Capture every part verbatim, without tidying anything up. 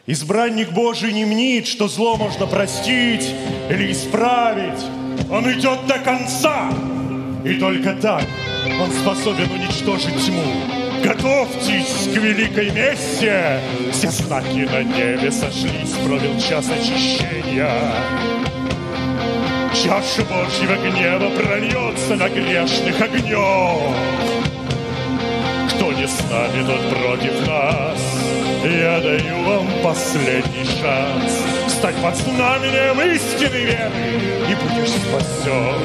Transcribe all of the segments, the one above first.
Избранник Божий не мнит, что зло можно простить или исправить. Он идет до конца, и только так он способен уничтожить тьму. Готовьтесь к великой мессе! Все знаки на небе сошлись, пробил час очищения. Чаша Божьего гнева прольется на грешных огнем. Кто не с нами, тот против нас. Я даю вам последний шанс стать под знаменем истинной веры, и будешь спасен.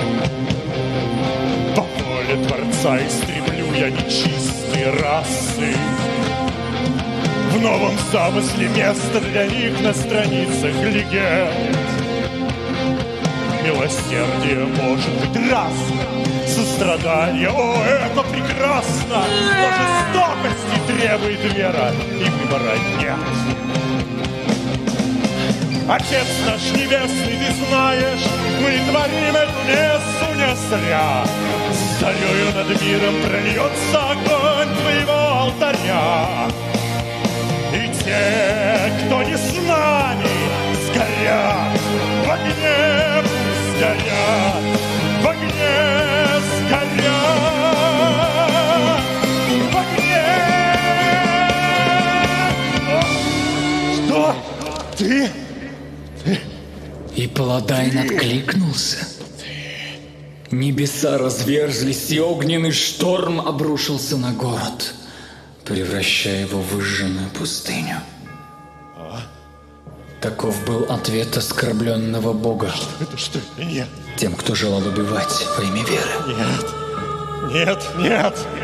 По воле Творца истреблю я нечистые расы. В новом замысле место для них на страницах легенд. Милосердие может быть разно, сострадание, о, это прекрасно, но жестокости требует вера, и выбора нет. Отец наш небесный, ты знаешь, мы творим эту мессу не зря. С зарею над миром прольется огонь твоего алтаря. И те, кто не с нами, сгорят в огне, пусть горят, в огне сгорят, в огне. Что? Ты? Ты? И Паладайн откликнулся. Небеса разверзлись, и огненный шторм обрушился на город, превращая его в выжженную пустыню. А? Таков был ответ оскорбленного Бога. Что это, что это? Нет. Тем, кто желал убивать во имя веры. Нет, нет, нет.